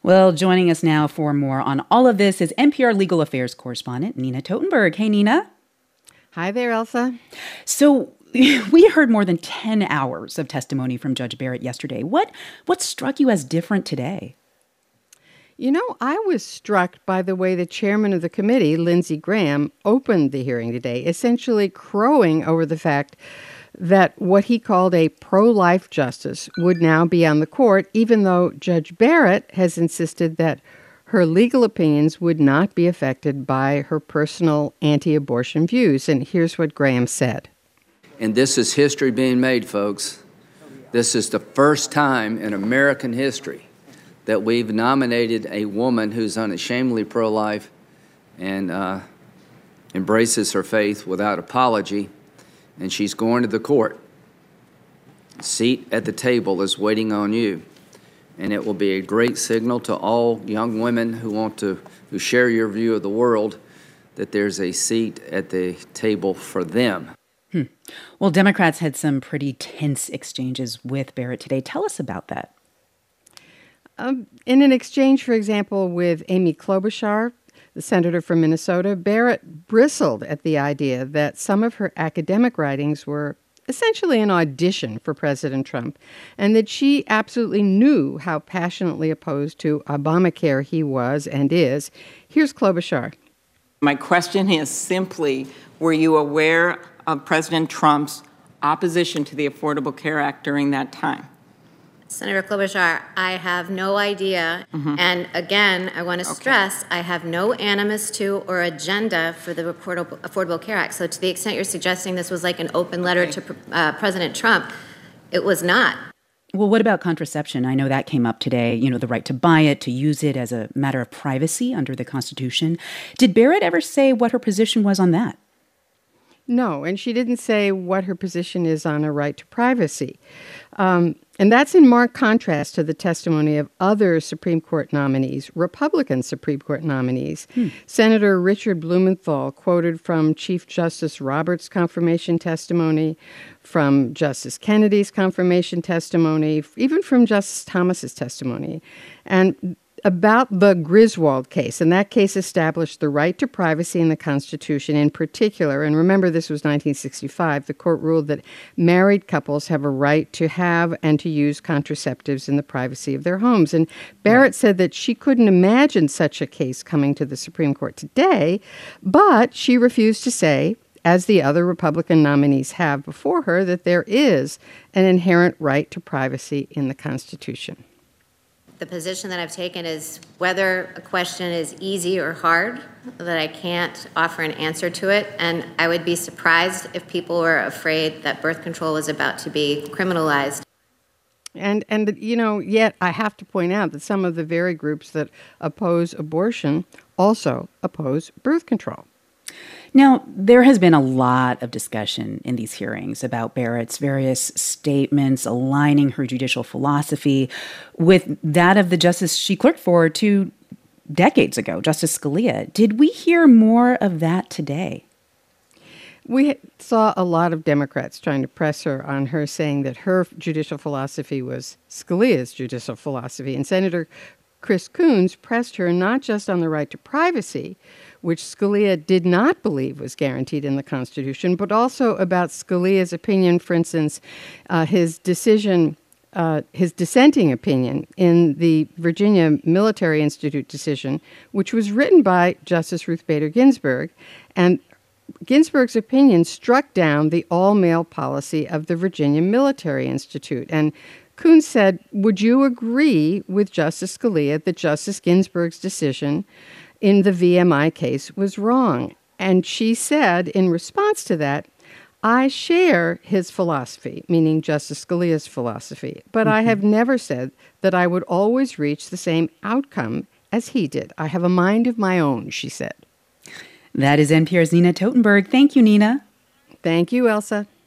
Well, joining us now for more on all of this is NPR legal affairs correspondent Nina Totenberg. Hey, Nina. Hi there, Elsa. So we heard more than 10 hours of testimony from Judge Barrett yesterday. What struck you as different today? You know, I was struck by the way the chairman of the committee, Lindsey Graham, opened the hearing today, essentially crowing over the fact that what he called a pro-life justice would now be on the court, even though Judge Barrett has insisted that her legal opinions would not be affected by her personal anti-abortion views. And here's what Graham said. And this is history being made, folks. This is the first time in American history that we've nominated a woman who's unashamedly pro-life and embraces her faith without apology, and she's going to the court. A seat at the table is waiting on you, and it will be a great signal to all young women who share your view of the world that there's a seat at the table for them. Well, Democrats had some pretty tense exchanges with Barrett today. Tell us about that. In an exchange, for example, with Amy Klobuchar, the senator from Minnesota, Barrett bristled at the idea that some of her academic writings were essentially an audition for President Trump, and that she absolutely knew how passionately opposed to Obamacare he was and is. Here's Klobuchar. My question is simply, were you aware of President Trump's opposition to the Affordable Care Act during that time? Senator Klobuchar, I have no idea. And again, I want to stress, I have no animus to or agenda for the Affordable Care Act. So to the extent you're suggesting this was like an open letter to President Trump, it was not. Well, what about contraception? I know that came up today, the right to buy it, to use it as a matter of privacy under the Constitution. Did Barrett ever say what her position was on that? No, and she didn't say what her position is on a right to privacy. And that's in marked contrast to the testimony of other Supreme Court nominees, Republican Supreme Court nominees. Senator Richard Blumenthal quoted from Chief Justice Roberts' confirmation testimony, from Justice Kennedy's confirmation testimony, even from Justice Thomas's testimony. And about the Griswold case, and that case established the right to privacy in the Constitution in particular. And remember, this was 1965. The court ruled that married couples have a right to have and to use contraceptives in the privacy of their homes. And Barrett said that she couldn't imagine such a case coming to the Supreme Court today, but she refused to say, as the other Republican nominees have before her, that there is an inherent right to privacy in the Constitution. The position that I've taken is whether a question is easy or hard, that I can't offer an answer to it. And I would be surprised if people were afraid that birth control was about to be criminalized. And yet I have to point out that some of the very groups that oppose abortion also oppose birth control. Now, there has been a lot of discussion in these hearings about Barrett's various statements aligning her judicial philosophy with that of the justice she clerked for 2 decades ago, Justice Scalia. Did we hear more of that today? We saw a lot of Democrats trying to press her on her saying that her judicial philosophy was Scalia's judicial philosophy. And Senator Chris Coons pressed her not just on the right to privacy, which Scalia did not believe was guaranteed in the Constitution, but also about Scalia's opinion, for instance, his dissenting opinion in the Virginia Military Institute decision, which was written by Justice Ruth Bader Ginsburg. And Ginsburg's opinion struck down the all-male policy of the Virginia Military Institute. And Coons said, would you agree with Justice Scalia that Justice Ginsburg's decision in the VMI case was wrong? And she said, in response to that, I share his philosophy, meaning Justice Scalia's philosophy, but I have never said that I would always reach the same outcome as he did. I have a mind of my own, she said. That is NPR's Nina Totenberg. Thank you, Nina. Thank you, Elsa.